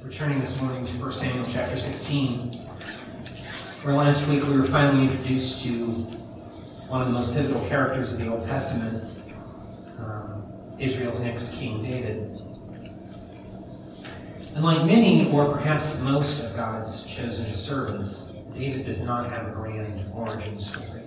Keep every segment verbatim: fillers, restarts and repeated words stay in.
Returning this morning to First Samuel chapter sixteen, where last week we were finally introduced to one of the most pivotal characters of the Old Testament, um, Israel's next king, David. And like many, or perhaps most of God's chosen servants, David does not have a grand origin story.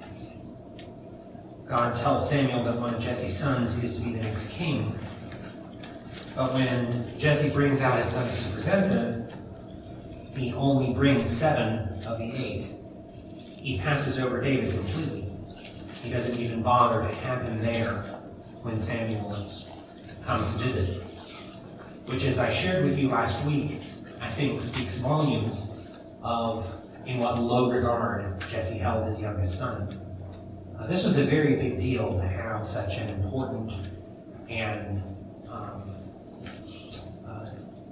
God tells Samuel that one of Jesse's sons is to be the next king. But when Jesse brings out his sons to present them, he only brings seven of the eight. He passes over David completely. He doesn't even bother to have him there when Samuel comes to visit. Which, as I shared with you last week, I think speaks volumes of in what low regard Jesse held his youngest son. Uh, this was a very big deal to have such an important and um, uh,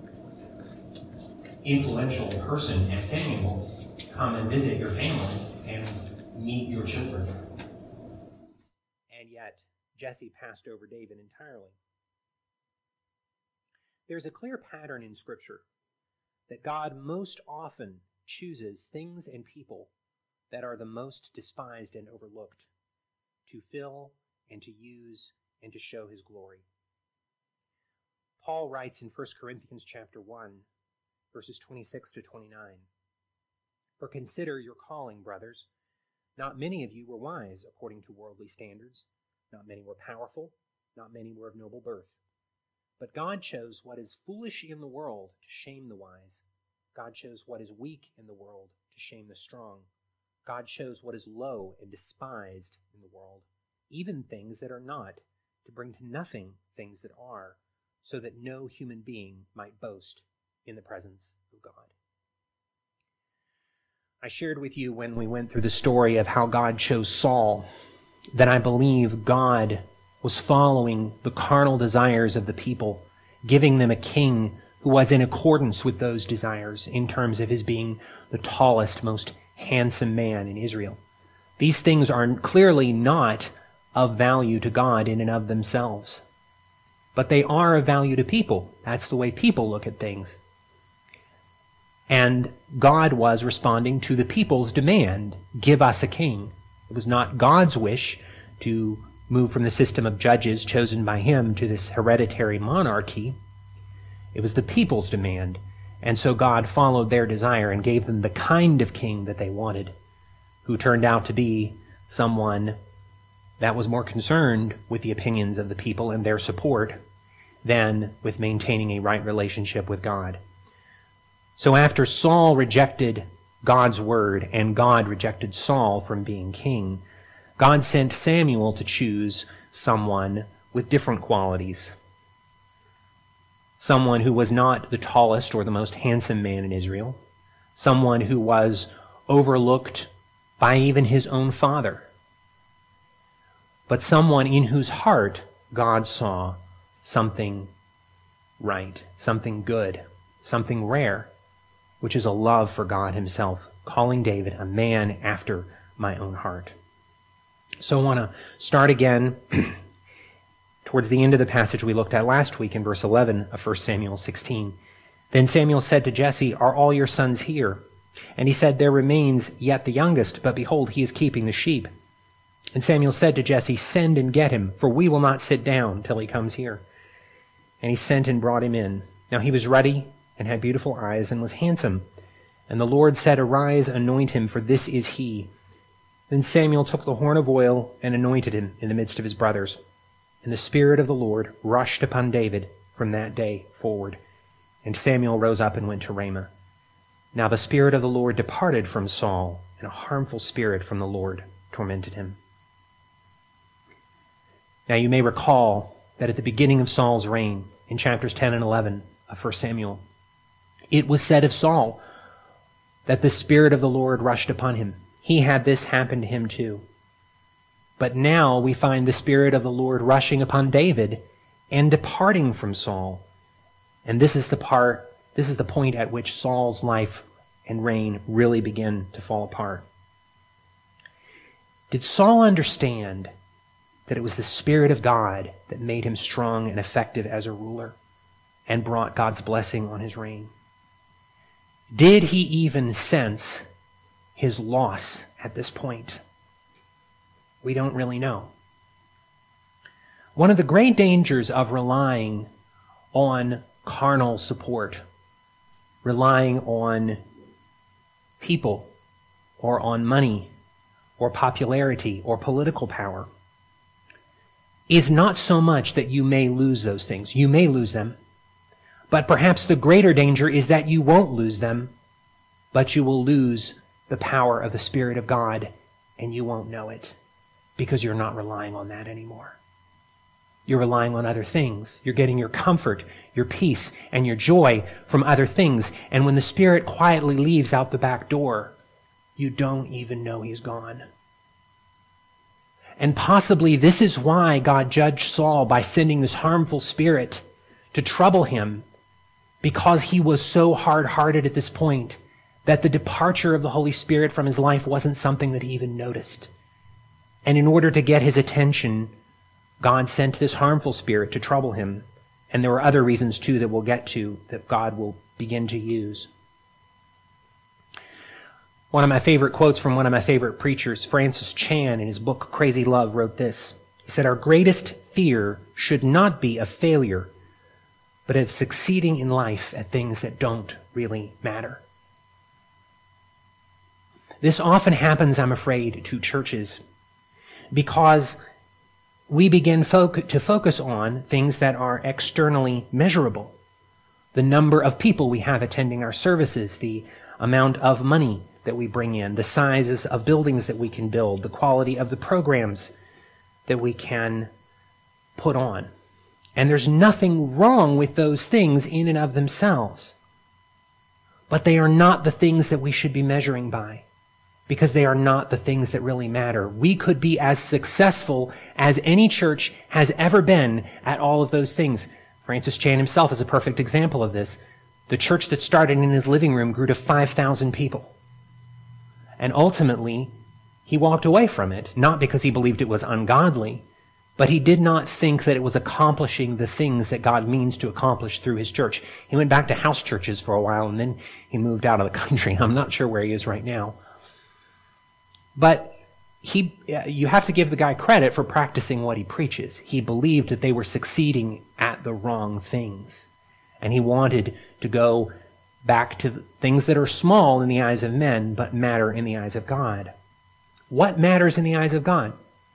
influential person as Samuel come and visit your family and meet your children. And yet, Jesse passed over David entirely. There's a clear pattern in Scripture that God most often chooses things and people that are the most despised and overlooked to fill and to use and to show his glory. Paul writes in First Corinthians chapter one, verses twenty-six to twenty-nine, "For consider your calling, brothers. Not many of you were wise according to worldly standards. Not many were powerful. Not many were of noble birth. But God chose what is foolish in the world to shame the wise. God chose what is weak in the world to shame the strong. God chose what is low and despised in the world, even things that are not, to bring to nothing things that are, so that no human being might boast in the presence of God." I shared with you when we went through the story of how God chose Saul, that I believe God was following the carnal desires of the people, giving them a king who was in accordance with those desires in terms of his being the tallest, most handsome man in Israel. These things are clearly not of value to God in and of themselves, but they are of value to people. That's the way people look at things. And God was responding to the people's demand, give us a king. It was not God's wish to move from the system of judges chosen by him to this hereditary monarchy. It was the people's demand. And so God followed their desire and gave them the kind of king that they wanted, who turned out to be someone that was more concerned with the opinions of the people and their support than with maintaining a right relationship with God. So after Saul rejected God's word and God rejected Saul from being king, God sent Samuel to choose someone with different qualities. Someone who was not the tallest or the most handsome man in Israel. Someone who was overlooked by even his own father. But someone in whose heart God saw something right, something good, something rare, which is a love for God himself, calling David a man after my own heart. So I want to start again towards the end of the passage we looked at last week in verse eleven of First Samuel sixteen. "Then Samuel said to Jesse, 'Are all your sons here?' And he said, 'There remains yet the youngest, but behold, he is keeping the sheep.' And Samuel said to Jesse, 'Send and get him, for we will not sit down till he comes here.' And he sent and brought him in. Now he was ruddy and had beautiful eyes and was handsome. And the Lord said, 'Arise, anoint him, for this is he.' Then Samuel took the horn of oil and anointed him in the midst of his brothers. And the Spirit of the Lord rushed upon David from that day forward. And Samuel rose up and went to Ramah. Now the Spirit of the Lord departed from Saul, and a harmful spirit from the Lord tormented him." Now you may recall that at the beginning of Saul's reign, in chapters ten and eleven of First Samuel, it was said of Saul that the Spirit of the Lord rushed upon him. He had this happen to him too. But now we find the Spirit of the Lord rushing upon David and departing from Saul. And this is the part, this is the point at which Saul's life and reign really begin to fall apart. Did Saul understand that it was the Spirit of God that made him strong and effective as a ruler and brought God's blessing on his reign? Did he even sense his loss at this point? We don't really know. One of the great dangers of relying on carnal support, relying on people or on money or popularity or political power, is not so much that you may lose those things. You may lose them. But perhaps the greater danger is that you won't lose them, but you will lose the power of the Spirit of God, and you won't know it because you're not relying on that anymore. You're relying on other things. You're getting your comfort, your peace, and your joy from other things. And when the Spirit quietly leaves out the back door, you don't even know he's gone. And possibly this is why God judged Saul by sending this harmful spirit to trouble him, because he was so hard-hearted at this point that the departure of the Holy Spirit from his life wasn't something that he even noticed. And in order to get his attention, God sent this harmful spirit to trouble him. And there were other reasons, too, that we'll get to, that God will begin to use. One of my favorite quotes from one of my favorite preachers, Francis Chan, in his book Crazy Love, wrote this. He said, "Our greatest fear should not be of failure, but of succeeding in life at things that don't really matter." This often happens, I'm afraid, to churches because we begin foc- to focus on things that are externally measurable. The number of people we have attending our services, the amount of money that we bring in, the sizes of buildings that we can build, the quality of the programs that we can put on. And there's nothing wrong with those things in and of themselves. But they are not the things that we should be measuring by, because they are not the things that really matter. We could be as successful as any church has ever been at all of those things. Francis Chan himself is a perfect example of this. The church that started in his living room grew to five thousand people. And ultimately, he walked away from it, not because he believed it was ungodly, but he did not think that it was accomplishing the things that God means to accomplish through his church. He went back to house churches for a while, and then he moved out of the country. I'm not sure where he is right now. But he, you have to give the guy credit for practicing what he preaches. He believed that they were succeeding at the wrong things. And he wanted to go back to things that are small in the eyes of men, but matter in the eyes of God. What matters in the eyes of God?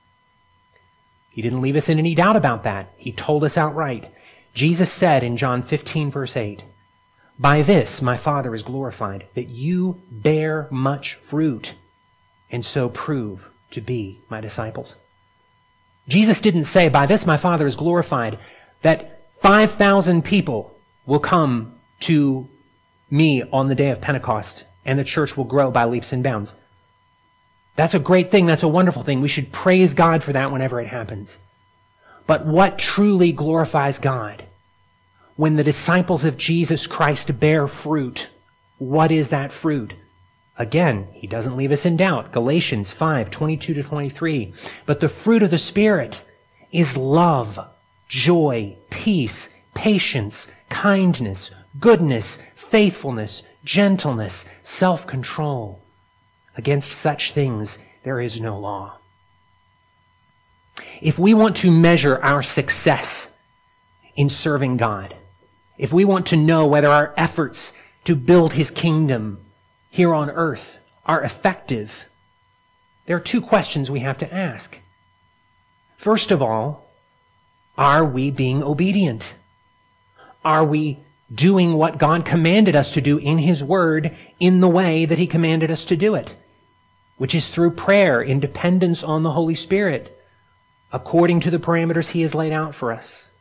He didn't leave us in any doubt about that. He told us outright. Jesus said in John fifteen, verse eight, "By this my Father is glorified, that you bear much fruit, and so prove to be my disciples." Jesus didn't say, "By this my Father is glorified, that five thousand people will come to me on the day of Pentecost, and the church will grow by leaps and bounds." That's a great thing. That's a wonderful thing. We should praise God for that whenever it happens. But what truly glorifies God? When the disciples of Jesus Christ bear fruit, what is that fruit? Again, he doesn't leave us in doubt. Galatians five, twenty-two to twenty-three. But the fruit of the Spirit is love, joy, peace, patience, kindness, goodness, faithfulness, gentleness, self-control. Against such things there is no law. If we want to measure our success in serving God, if we want to know whether our efforts to build his kingdom here on earth are effective, there are two questions we have to ask. First of all, are we being obedient? Are we doing what God commanded us to do in his word in the way that he commanded us to do it, which is through prayer in dependence on the Holy Spirit, according to the parameters he has laid out for us?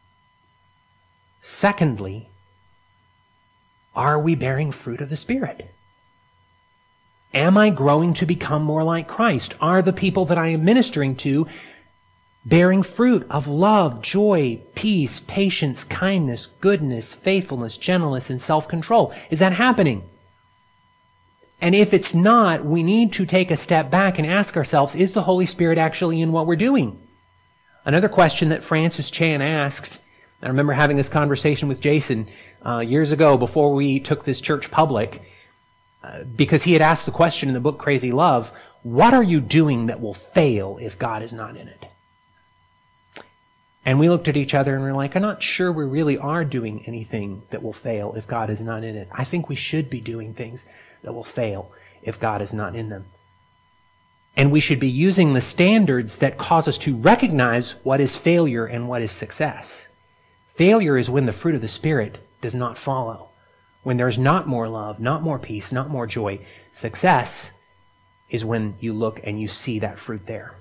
Secondly, are we bearing fruit of the Spirit? Am I growing to become more like Christ? Are the people that I am ministering to bearing fruit of love, joy, peace, patience, kindness, goodness, faithfulness, gentleness, and self-control? Is that happening? And if it's not, we need to take a step back and ask ourselves, is the Holy Spirit actually in what we're doing? Another question that Francis Chan asked I remember having this conversation with Jason uh, years ago before we took this church public, uh, because he had asked the question in the book Crazy Love, what are you doing that will fail if God is not in it? And we looked at each other and we're like, I'm not sure we really are doing anything that will fail if God is not in it. I think we should be doing things that will fail if God is not in them. And we should be using the standards that cause us to recognize what is failure and what is success. Failure is when the fruit of the Spirit does not follow, when there's not more love, not more peace, not more joy. Success is when you look and you see that fruit there.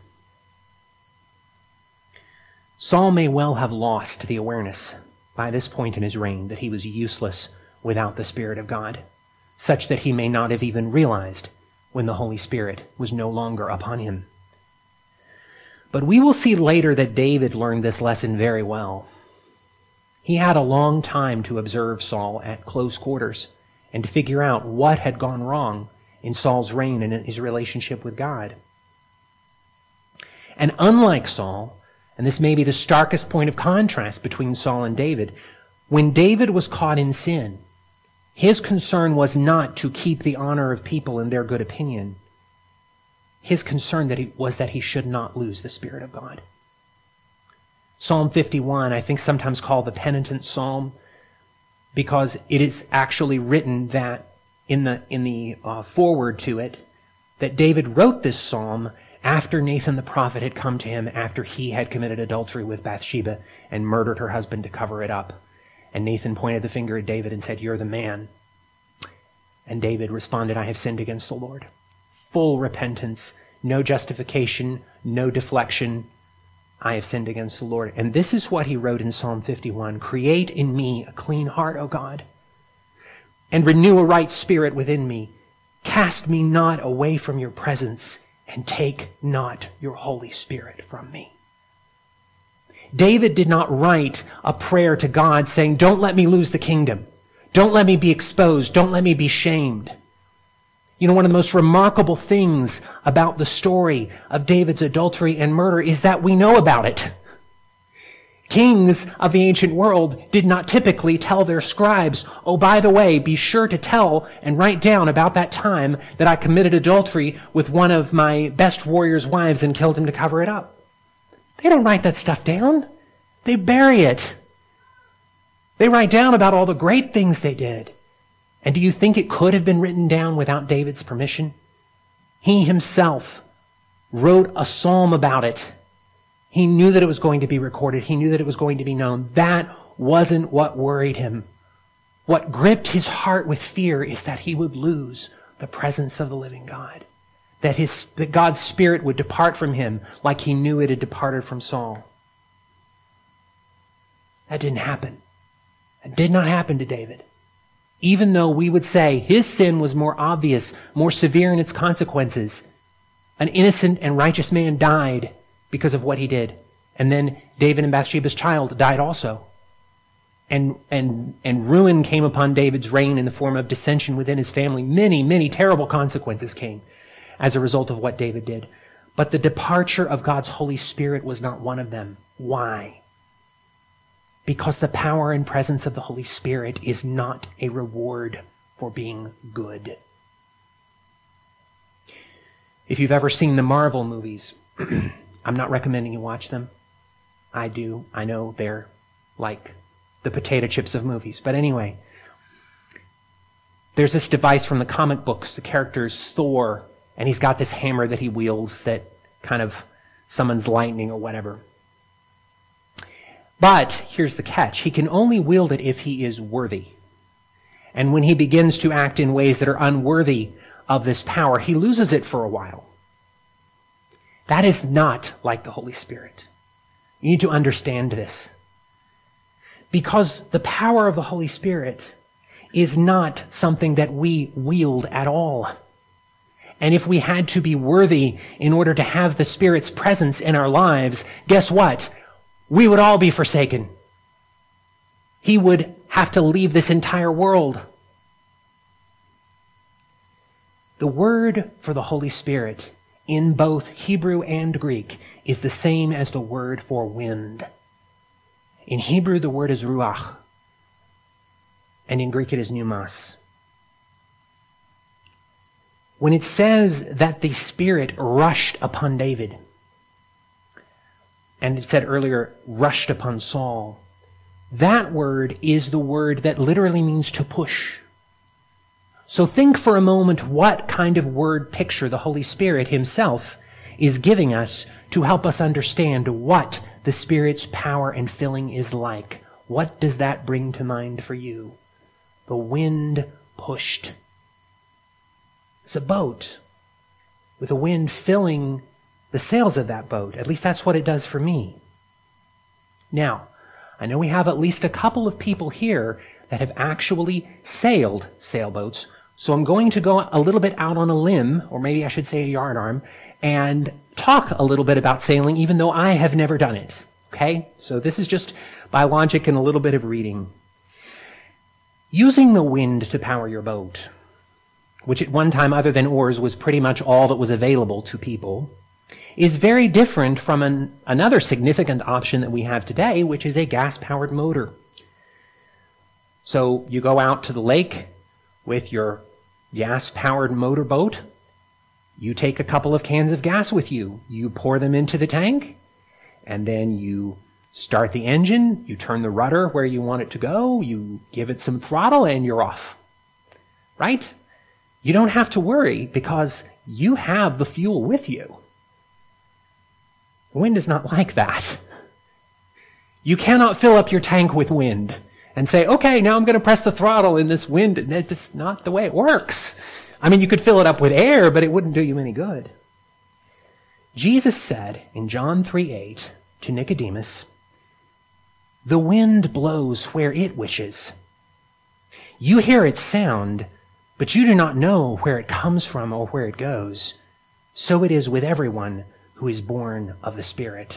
Saul may well have lost the awareness by this point in his reign that he was useless without the Spirit of God, such that he may not have even realized when the Holy Spirit was no longer upon him. But we will see later that David learned this lesson very well. He had a long time to observe Saul at close quarters and to figure out what had gone wrong in Saul's reign and in his relationship with God. And unlike Saul, and this may be the starkest point of contrast between Saul and David, when David was caught in sin, his concern was not to keep the honor of people in their good opinion. His concern that he, was that he should not lose the Spirit of God. Psalm fifty-one, I think sometimes called the penitent psalm, because it is actually written that in the, in the uh, foreword to it, that David wrote this psalm after Nathan the prophet had come to him after he had committed adultery with Bathsheba and murdered her husband to cover it up. And Nathan pointed the finger at David and said, "You're the man." And David responded, "I have sinned against the Lord." Full repentance, no justification, no deflection. I have sinned against the Lord. And this is what he wrote in Psalm fifty-one. "Create in me a clean heart, O God, and renew a right spirit within me. Cast me not away from your presence, and take not your Holy Spirit from me." David did not write a prayer to God saying, "Don't let me lose the kingdom. Don't let me be exposed. Don't let me be shamed." You know, one of the most remarkable things about the story of David's adultery and murder is that we know about it. Kings of the ancient world did not typically tell their scribes, "Oh, by the way, be sure to tell and write down about that time that I committed adultery with one of my best warrior's wives and killed him to cover it up." They don't write that stuff down. They bury it. They write down about all the great things they did. And do you think it could have been written down without David's permission? He himself wrote a psalm about it. He knew that it was going to be recorded. He knew that it was going to be known. That wasn't what worried him. What gripped his heart with fear is that he would lose the presence of the living God. That his, that God's Spirit would depart from him like he knew it had departed from Saul. That didn't happen. It did not happen to David. Even though we would say his sin was more obvious, more severe in its consequences. An innocent and righteous man died because of what he did. And then David and Bathsheba's child died also. And, and, and ruin came upon David's reign in the form of dissension within his family. Many, many terrible consequences came as a result of what David did. But the departure of God's Holy Spirit was not one of them. Why? Because the power and presence of the Holy Spirit is not a reward for being good. If you've ever seen the Marvel movies, I'm not recommending you watch them. I do. I know they're like the potato chips of movies. But anyway, there's this device from the comic books. The character's Thor, and he's got this hammer that he wields that kind of summons lightning or whatever. But here's the catch. He can only wield it if he is worthy. And when he begins to act in ways that are unworthy of this power, he loses it for a while. That is not like the Holy Spirit. You need to understand this. Because the power of the Holy Spirit is not something that we wield at all. And if we had to be worthy in order to have the Spirit's presence in our lives, guess what? We would all be forsaken. He would have to leave this entire world. The word for the Holy Spirit in both Hebrew and Greek is the same as the word for wind. In Hebrew, the word is ruach, and in Greek it is pneumos. When it says that the Spirit rushed upon David, and it said earlier, rushed upon Saul, that word is the word that literally means to push. So think for a moment what kind of word picture the Holy Spirit himself is giving us to help us understand what the Spirit's power and filling is like. What does that bring to mind for you? The wind pushed. It's a boat with a wind filling the sails of that boat. At least that's what it does for me. Now, I know we have at least a couple of people here that have actually sailed sailboats, so I'm going to go a little bit out on a limb, or maybe I should say a yardarm, and talk a little bit about sailing, even though I have never done it. Okay? So this is just by logic and a little bit of reading. Using the wind to power your boat, which at one time, other than oars, was pretty much all that was available to people, is very different from an, another significant option that we have today, which is a gas-powered motor. So you go out to the lake with your gas-powered motorboat. You take a couple of cans of gas with you. You pour them into the tank, and then you start the engine. You turn the rudder where you want it to go. You give it some throttle, and you're off. Right? You don't have to worry because you have the fuel with you. Wind is not like that. You cannot fill up your tank with wind and say, okay, now I'm going to press the throttle in this wind. That's not the way it works. I mean, you could fill it up with air, but it wouldn't do you any good. Jesus said in John three eight to Nicodemus, the wind blows where it wishes. You hear its sound, but you do not know where it comes from or where it goes. So it is with everyone who is born of the Spirit.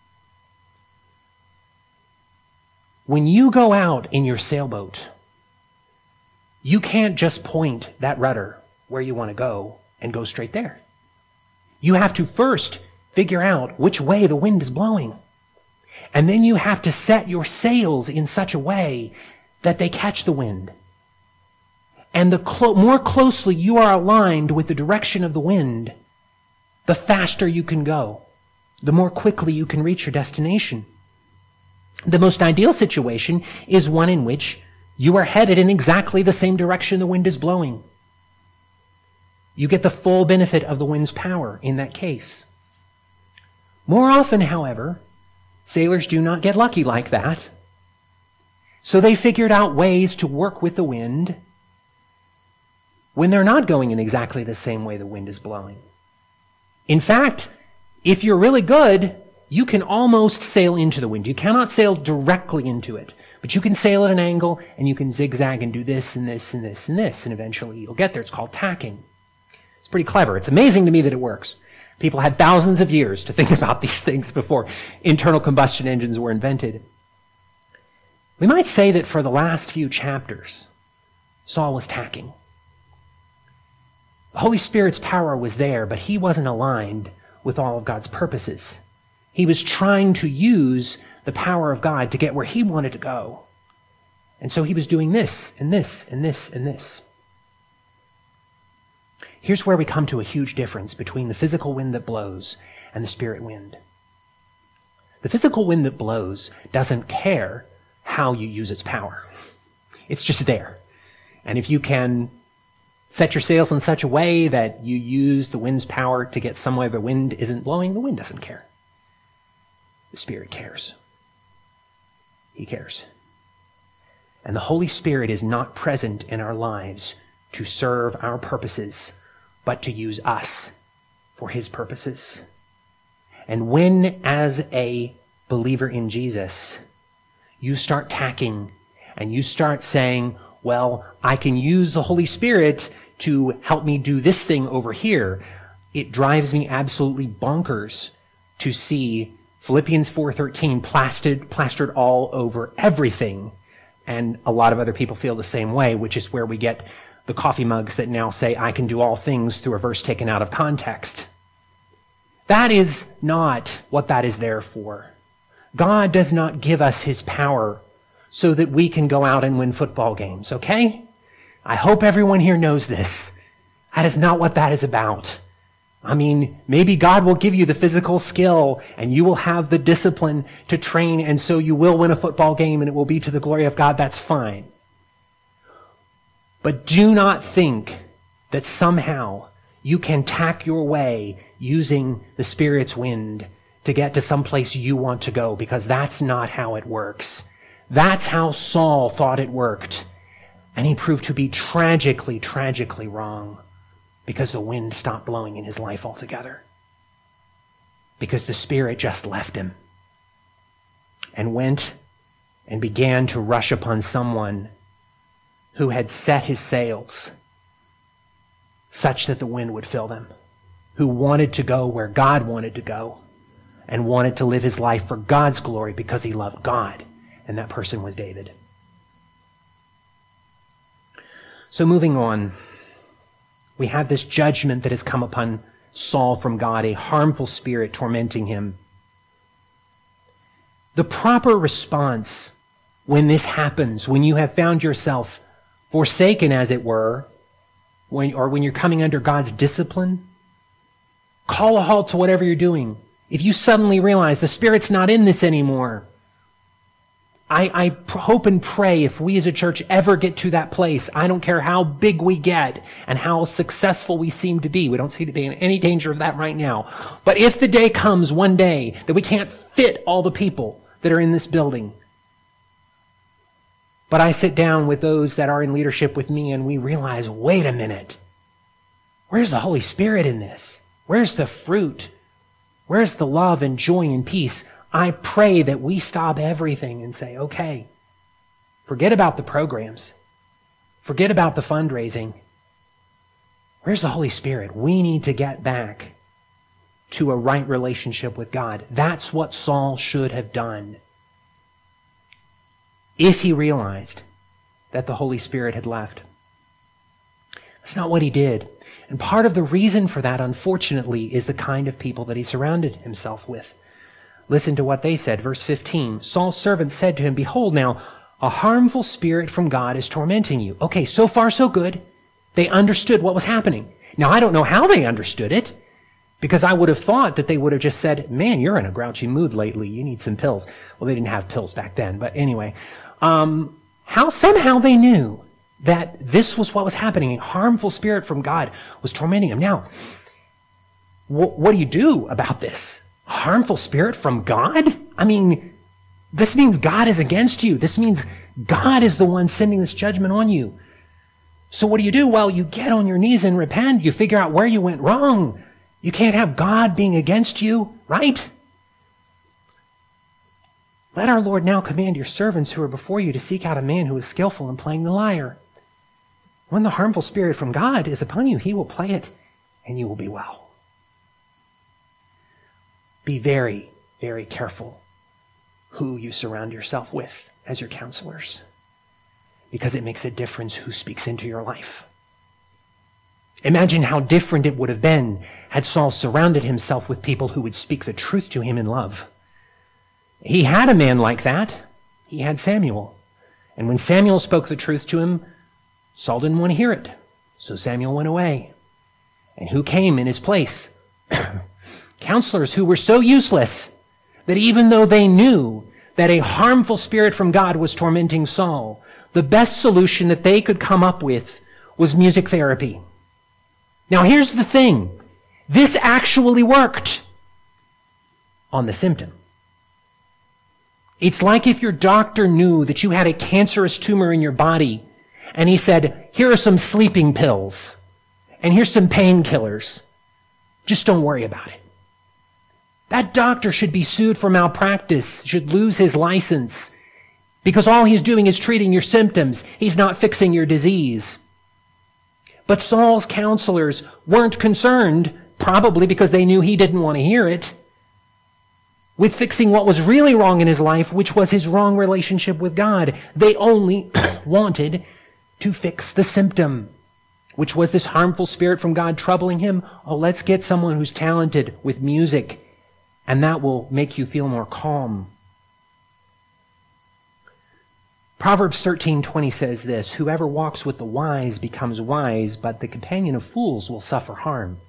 When you go out in your sailboat, you can't just point that rudder where you want to go and go straight there. You have to first figure out which way the wind is blowing. And then you have to set your sails in such a way that they catch the wind. And the clo- more closely you are aligned with the direction of the wind, the faster you can go, the more quickly you can reach your destination. The most ideal situation is one in which you are headed in exactly the same direction the wind is blowing. You get the full benefit of the wind's power in that case. More often, however, sailors do not get lucky like that. So they figured out ways to work with the wind when they're not going in exactly the same way the wind is blowing. In fact, if you're really good, you can almost sail into the wind. You cannot sail directly into it, but you can sail at an angle and you can zigzag and do this and this and this and this, and eventually you'll get there. It's called tacking. It's pretty clever. It's amazing to me that it works. People had thousands of years to think about these things before internal combustion engines were invented. We might say that for the last few chapters, Saul was tacking. The Holy Spirit's power was there, but he wasn't aligned with all of God's purposes. He was trying to use the power of God to get where he wanted to go. And so he was doing this and this and this and this. Here's where we come to a huge difference between the physical wind that blows and the spirit wind. The physical wind that blows doesn't care how you use its power. It's just there. And if you can set your sails in such a way that you use the wind's power to get somewhere the wind isn't blowing, the wind doesn't care. The Spirit cares. He cares. And the Holy Spirit is not present in our lives to serve our purposes, but to use us for his purposes. And when, as a believer in Jesus, you start tacking and you start saying, well, I can use the Holy Spirit to help me do this thing over here, it drives me absolutely bonkers to see Philippians four thirteen plastered, plastered all over everything. And a lot of other people feel the same way, which is where we get the coffee mugs that now say, I can do all things, through a verse taken out of context. That is not what that is there for. God does not give us his power so that we can go out and win football games, okay? I hope everyone here knows this. That is not what that is about. I mean, maybe God will give you the physical skill and you will have the discipline to train, and so you will win a football game and it will be to the glory of God. That's fine. But do not think that somehow you can tack your way using the Spirit's wind to get to some place you want to go, because that's not how it works. That's how Saul thought it worked. And he proved to be tragically, tragically wrong, because the wind stopped blowing in his life altogether. Because the Spirit just left him and went and began to rush upon someone who had set his sails such that the wind would fill them, who wanted to go where God wanted to go and wanted to live his life for God's glory because he loved God. And that person was David. So moving on, we have this judgment that has come upon Saul from God, a harmful spirit tormenting him. The proper response when this happens, when you have found yourself forsaken, as it were, when, or when you're coming under God's discipline, call a halt to whatever you're doing. If you suddenly realize the Spirit's not in this anymore, I, I hope and pray if we as a church ever get to that place, I don't care how big we get and how successful we seem to be. We don't see any danger of that right now. But if the day comes one day that we can't fit all the people that are in this building, but I sit down with those that are in leadership with me and we realize, wait a minute, where's the Holy Spirit in this? Where's the fruit? Where's the love and joy and peace? I pray that we stop everything and say, okay, forget about the programs. Forget about the fundraising. Where's the Holy Spirit? We need to get back to a right relationship with God. That's what Saul should have done if he realized that the Holy Spirit had left. That's not what he did. And part of the reason for that, unfortunately, is the kind of people that he surrounded himself with. Listen to what they said. Verse fifteen, Saul's servants said to him, behold now, a harmful spirit from God is tormenting you. Okay, so far so good. They understood what was happening. Now, I don't know how they understood it, because I would have thought that they would have just said, man, you're in a grouchy mood lately. You need some pills. Well, they didn't have pills back then, but anyway. Um, how somehow they knew that this was what was happening. A harmful spirit from God was tormenting him. Now, wh- what do you do about this? A harmful spirit from God? I mean, this means God is against you. This means God is the one sending this judgment on you. So what do you do? Well, you get on your knees and repent. You figure out where you went wrong. You can't have God being against you, right? Let our Lord now command your servants who are before you to seek out a man who is skillful in playing the lyre. When the harmful spirit from God is upon you, he will play it, and you will be well. Be very, very careful who you surround yourself with as your counselors, because it makes a difference who speaks into your life. Imagine how different it would have been had Saul surrounded himself with people who would speak the truth to him in love. He had a man like that. He had Samuel. And when Samuel spoke the truth to him, Saul didn't want to hear it. So Samuel went away. And who came in his place? Counselors who were so useless that even though they knew that a harmful spirit from God was tormenting Saul, the best solution that they could come up with was music therapy. Now here's the thing. This actually worked on the symptom. It's like if your doctor knew that you had a cancerous tumor in your body and he said, here are some sleeping pills and here's some painkillers. Just don't worry about it. That doctor should be sued for malpractice, should lose his license, because all he's doing is treating your symptoms. He's not fixing your disease. But Saul's counselors weren't concerned, probably because they knew he didn't want to hear it, with fixing what was really wrong in his life, which was his wrong relationship with God. They only wanted to fix the symptom, which was this harmful spirit from God troubling him. Oh, let's get someone who's talented with music, and that will make you feel more calm. Proverbs thirteen twenty says this, "Whoever walks with the wise becomes wise, but the companion of fools will suffer harm."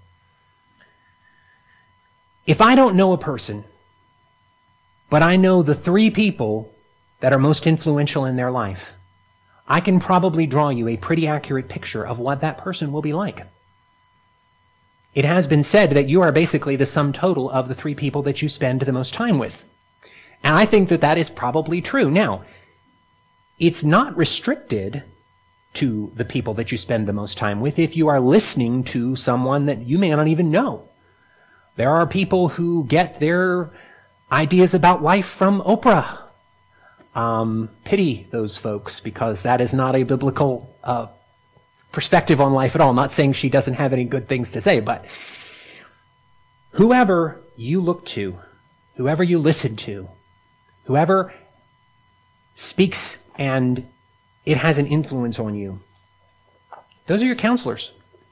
If I don't know a person, but I know the three people that are most influential in their life, I can probably draw you a pretty accurate picture of what that person will be like. It has been said that you are basically the sum total of the three people that you spend the most time with. And I think that that is probably true. Now, it's not restricted to the people that you spend the most time with if you are listening to someone that you may not even know. There are people who get their ideas about life from Oprah. Um, pity those folks, because that is not a biblical uh, perspective on life at all. I'm not saying she doesn't have any good things to say, but whoever you look to, whoever you listen to, whoever speaks and it has an influence on you, those are your counselors.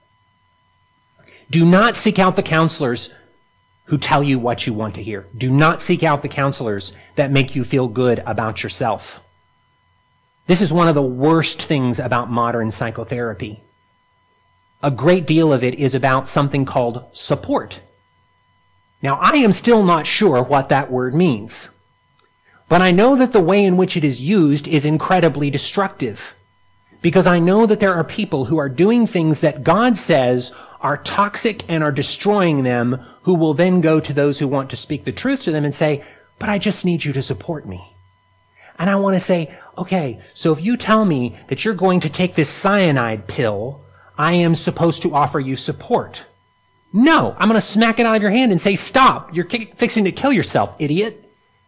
Do not seek out the counselors who tell you what you want to hear. Do not seek out the counselors that make you feel good about yourself. This is one of the worst things about modern psychotherapy. A great deal of it is about something called support. Now, I am still not sure what that word means, but I know that the way in which it is used is incredibly destructive, because I know that there are people who are doing things that God says are toxic and are destroying them, who will then go to those who want to speak the truth to them and say, "But I just need you to support me." And I want to say, okay, so if you tell me that you're going to take this cyanide pill, I am supposed to offer you support. No, I'm going to smack it out of your hand and say, "Stop, you're ki- fixing to kill yourself, idiot."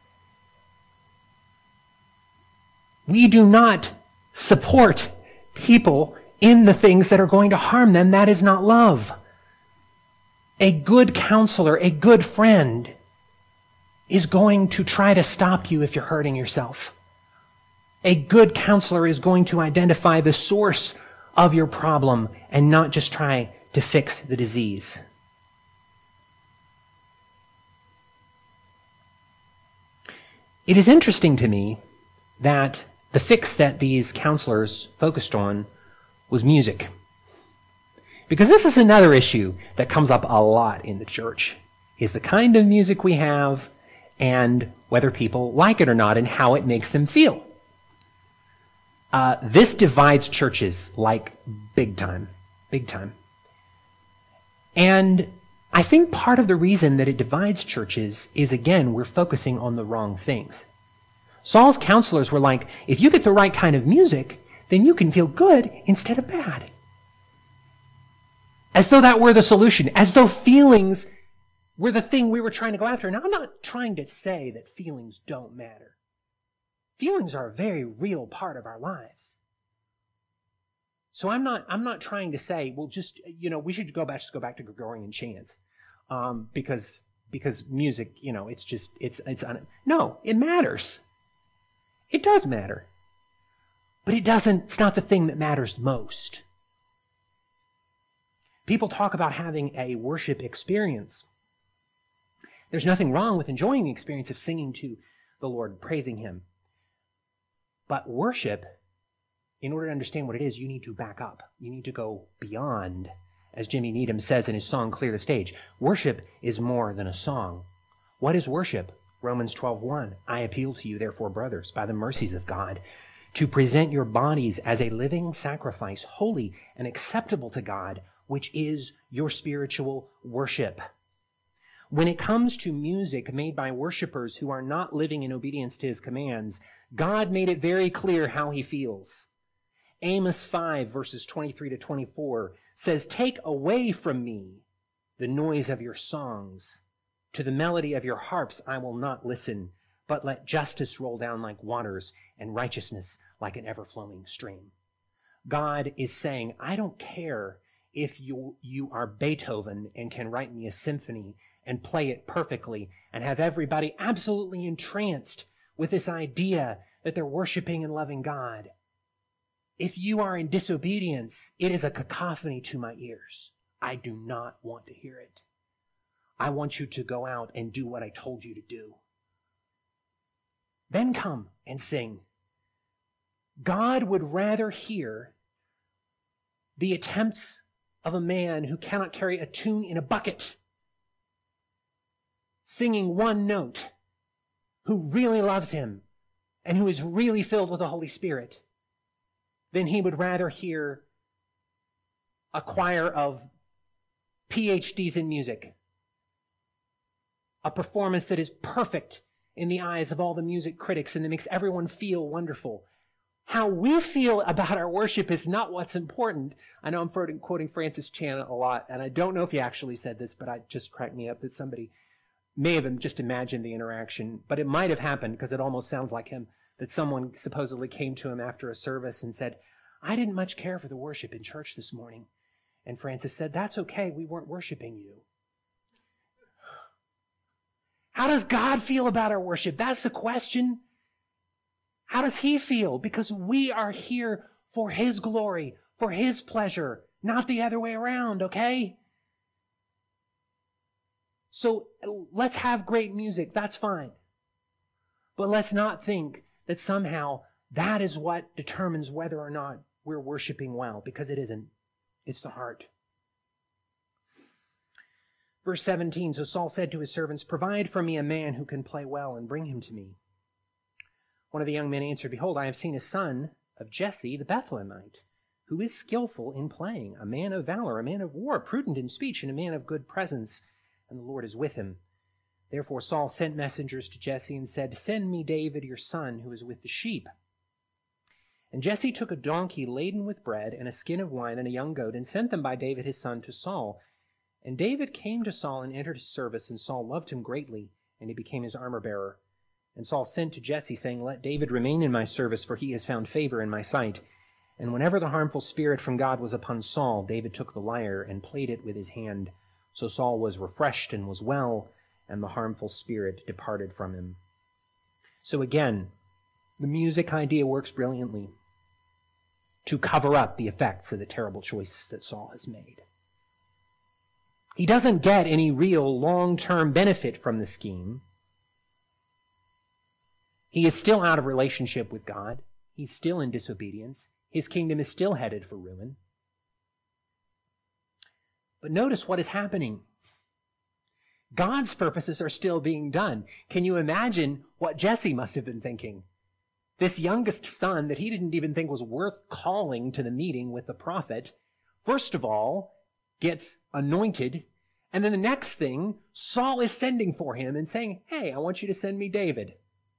We do not support people in the things that are going to harm them. That is not love. A good counselor, a good friend, is going to try to stop you if you're hurting yourself. A good counselor is going to identify the source of your problem and not just try to fix the disease. It is interesting to me that the fix that these counselors focused on was music. Because this is another issue that comes up a lot in the church, is the kind of music we have and whether people like it or not and how it makes them feel. Uh, this divides churches like big time, big time. And I think part of the reason that it divides churches is, again, we're focusing on the wrong things. Saul's counselors were like, if you get the right kind of music, then you can feel good instead of bad. As though that were the solution, as though feelings were the thing we were trying to go after. Now, I'm not trying to say that feelings don't matter. Feelings are a very real part of our lives. So I'm not, I'm not trying to say, well, just, you know, we should go back, just go back to Gregorian chants. Um, because, because music, you know, it's just, it's, it's, un- no, it matters. It does matter. But it doesn't, it's not the thing that matters most. People talk about having a worship experience. There's nothing wrong with enjoying the experience of singing to the Lord, praising Him. But worship, in order to understand what it is, you need to back up. You need to go beyond. As Jimmy Needham says in his song, Clear the Stage, worship is more than a song. What is worship? Romans twelve one, I appeal to you, therefore, brothers, by the mercies of God, to present your bodies as a living sacrifice, holy and acceptable to God, which is your spiritual worship. When it comes to music made by worshipers who are not living in obedience to His commands, God made it very clear how He feels. Amos five, verses twenty-three to twenty-four says, take away from me the noise of your songs. To the melody of your harps I will not listen, but let justice roll down like waters and righteousness like an ever-flowing stream. God is saying, I don't care if you, you are Beethoven and can write me a symphony and play it perfectly and have everybody absolutely entranced with this idea that they're worshiping and loving God. If you are in disobedience, it is a cacophony to my ears. I do not want to hear it. I want you to go out and do what I told you to do. Then come and sing. God would rather hear the attempts of a man who cannot carry a tune in a bucket, singing one note, who really loves him and who is really filled with the Holy Spirit, than he would rather hear a choir of P H Ds in music, a performance that is perfect in the eyes of all the music critics and that makes everyone feel wonderful. How we feel about our worship is not what's important. I know I'm quoting Francis Chan a lot, and I don't know if he actually said this, but it just cracked me up that somebody may have just imagined the interaction, but it might have happened because it almost sounds like him, that someone supposedly came to him after a service and said, I didn't much care for the worship in church this morning. And Francis said, that's okay, we weren't worshiping you. How does God feel about our worship? That's the question. How does he feel? Because we are here for his glory, for his pleasure, not the other way around, okay? So let's have great music, that's fine. But let's not think that somehow that is what determines whether or not we're worshiping well, because it isn't. It's the heart. Verse seventeen, so Saul said to his servants, provide for me a man who can play well and bring him to me. One of the young men answered, behold, I have seen a son of Jesse the Bethlehemite, who is skillful in playing, a man of valor, a man of war, prudent in speech, and a man of good presence, and the Lord is with him. Therefore Saul sent messengers to Jesse and said, send me David your son, who is with the sheep. And Jesse took a donkey laden with bread and a skin of wine and a young goat, and sent them by David his son to Saul. And David came to Saul and entered his service, and Saul loved him greatly, and he became his armor-bearer. And Saul sent to Jesse, saying, let David remain in my service, for he has found favor in my sight. And whenever the harmful spirit from God was upon Saul, David took the lyre and played it with his hand. So Saul was refreshed and was well, and the harmful spirit departed from him. So again, the music idea works brilliantly to cover up the effects of the terrible choice that Saul has made. He doesn't get any real long-term benefit from the scheme. He is still out of relationship with God. He's still in disobedience. His kingdom is still headed for ruin. But notice what is happening. God's purposes are still being done. Can you imagine what Jesse must have been thinking? This youngest son that he didn't even think was worth calling to the meeting with the prophet, first of all, gets anointed, and then the next thing, Saul is sending for him and saying, hey, I want you to send me David.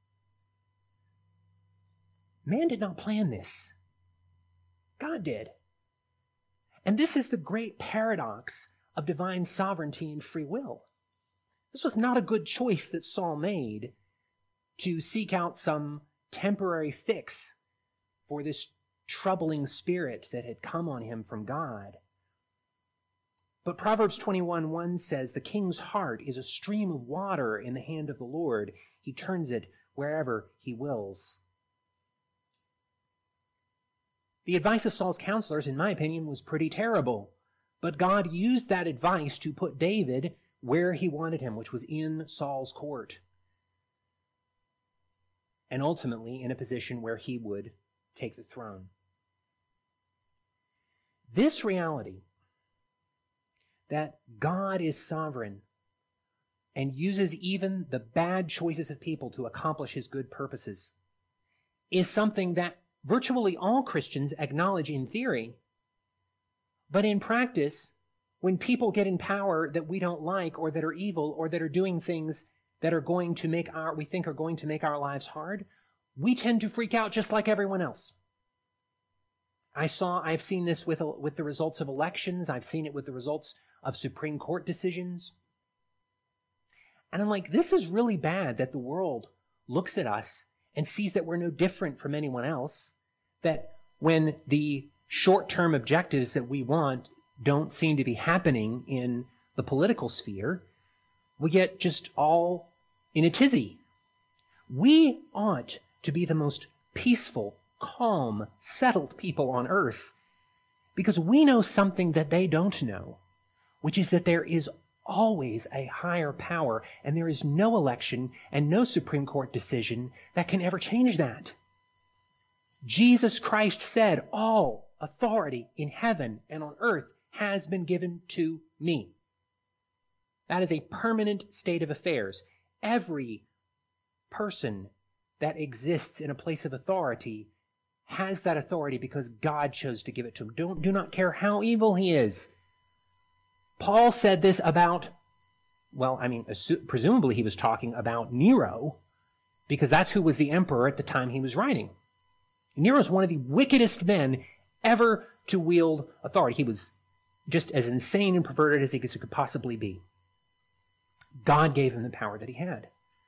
Man did not plan this. God did. And this is the great paradox of divine sovereignty and free will. This was not a good choice that Saul made to seek out some temporary fix for this troubling spirit that had come on him from God. But Proverbs twenty-one one says, the king's heart is a stream of water in the hand of the Lord. He turns it wherever he wills. The advice of Saul's counselors, in my opinion, was pretty terrible. But God used that advice to put David where he wanted him, which was in Saul's court. And ultimately in a position where he would take the throne. This reality that God is sovereign and uses even the bad choices of people to accomplish his good purposes is something that virtually all Christians acknowledge in theory. But in practice, when people get in power that we don't like or that are evil or that are doing things that are going to make our, we think are going to make our lives hard, we tend to freak out just like everyone else. I saw, I've seen this with, with the results of elections. I've seen it with the results of Supreme Court decisions. And I'm like, this is really bad that the world looks at us and sees that we're no different from anyone else, that when the short-term objectives that we want don't seem to be happening in the political sphere, we get just all in a tizzy. We ought to be the most peaceful, calm, settled people on earth because we know something that they don't know, which is that there is always a higher power, and there is no election and no Supreme Court decision that can ever change that. Jesus Christ said, all authority in heaven and on earth has been given to me. That is a permanent state of affairs. Every person that exists in a place of authority has that authority because God chose to give it to him. Don't, do not care how evil he is. Paul said this about, well, I mean, assu- presumably he was talking about Nero, because that's who was the emperor at the time he was writing. Nero is one of the wickedest men ever to wield authority. He was just as insane and perverted as he could possibly be. God gave him the power that he had.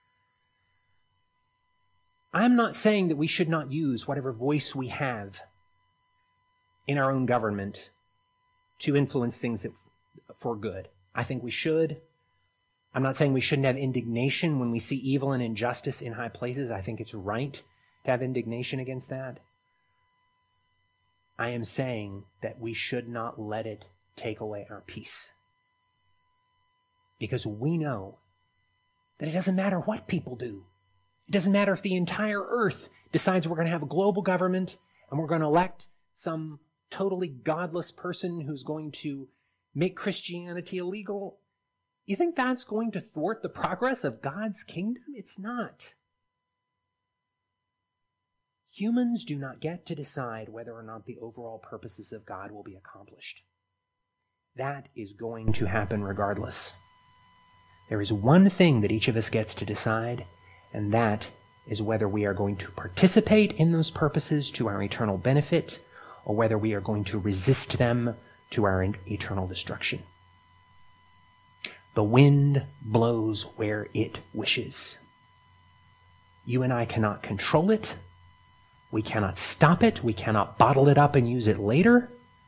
I'm not saying that we should not use whatever voice we have in our own government to influence things that, for good. I think we should. I'm not saying we shouldn't have indignation when we see evil and injustice in high places. I think it's right to have indignation against that. I am saying that we should not let it take away our peace. Because we know that it doesn't matter what people do. It doesn't matter if the entire earth decides we're going to have a global government and we're going to elect some totally godless person who's going to make Christianity illegal. You think that's going to thwart the progress of God's kingdom? It's not. Humans do not get to decide whether or not the overall purposes of God will be accomplished. That is going to happen regardless. There is one thing that each of us gets to decide, and that is whether we are going to participate in those purposes to our eternal benefit, or whether we are going to resist them to our eternal destruction. The wind blows where it wishes. You and I cannot control it. We cannot stop it. We cannot bottle it up and use it later.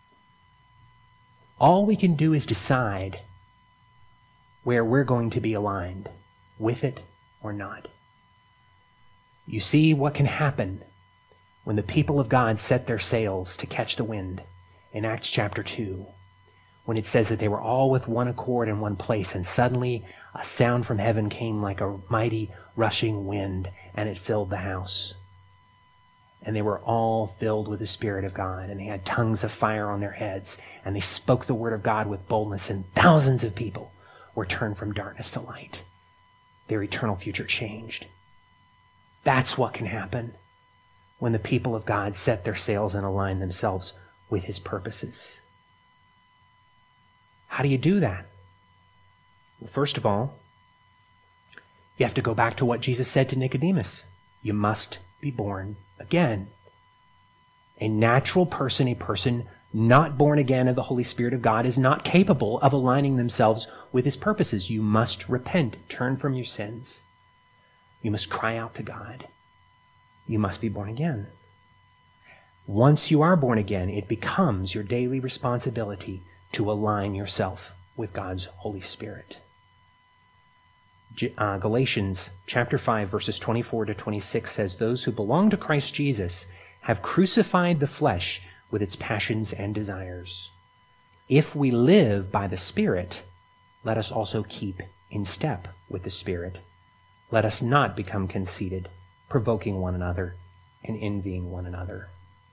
All we can do is decide where we're going to be aligned with it or not. You see what can happen when the people of God set their sails to catch the wind in Acts chapter two, when it says that they were all with one accord in one place, and suddenly a sound from heaven came like a mighty rushing wind, and it filled the house. And they were all filled with the Spirit of God, and they had tongues of fire on their heads, and they spoke the word of God with boldness, and thousands of people were turned from darkness to light. Their eternal future changed. That's what can happen when the people of God set their sails and align themselves with his purposes. How do you do that? Well, first of all, you have to go back to what Jesus said to Nicodemus. You must be born again. A natural person, a person not born again of the Holy Spirit of God, is not capable of aligning themselves with his purposes. You must repent, turn from your sins. You must cry out to God. You must be born again. Once you are born again, it becomes your daily responsibility to align yourself with God's Holy Spirit. Uh, Galatians chapter five, verses twenty-four to twenty-six says, "Those who belong to Christ Jesus have crucified the flesh with its passions and desires. If we live by the Spirit, let us also keep in step with the Spirit. Let us not become conceited, provoking one another and envying one another."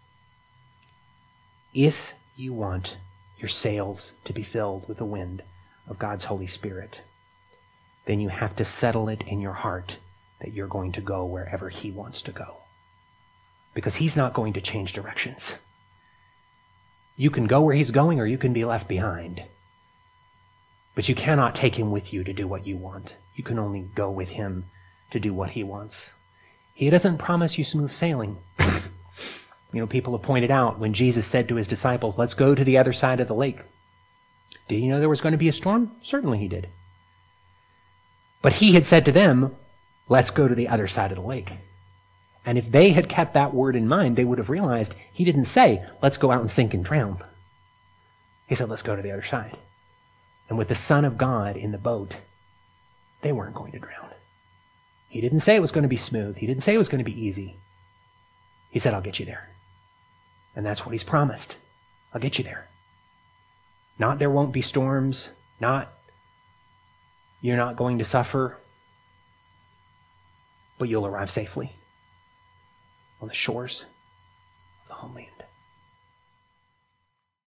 If you want your sails to be filled with the wind of God's Holy Spirit, then you have to settle it in your heart that you're going to go wherever he wants to go. Because he's not going to change directions. You can go where he's going, or you can be left behind. But you cannot take him with you to do what you want. You can only go with him to do what he wants. He doesn't promise you smooth sailing. You know, people have pointed out when Jesus said to his disciples, "Let's go to the other side of the lake." Did he know there was going to be a storm? Certainly he did. But he had said to them, "Let's go to the other side of the lake." And if they had kept that word in mind, they would have realized he didn't say, "Let's go out and sink and drown." He said, "Let's go to the other side." And with the Son of God in the boat, they weren't going to drown. He didn't say it was going to be smooth. He didn't say it was going to be easy. He said, "I'll get you there." And that's what he's promised. I'll get you there. Not there won't be storms, not you're not going to suffer, but you'll arrive safely on the shores homeland.